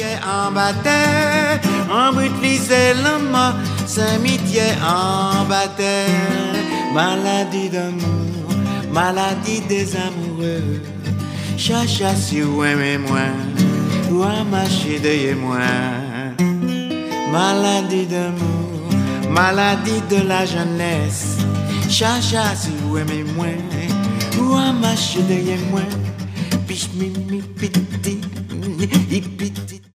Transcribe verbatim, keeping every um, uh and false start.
Saint-Mitié en bataille, en brut lisait l'homme, Saint-Mitié en bataille. Maladie d'amour, maladie des amoureux, chacha si vous aimez moi, ou à marcher derrière moi. Maladie d'amour, maladie de la jeunesse, chacha si vous aimez moi, ou à marcher derrière moi. Piche mi mi piti, ipiti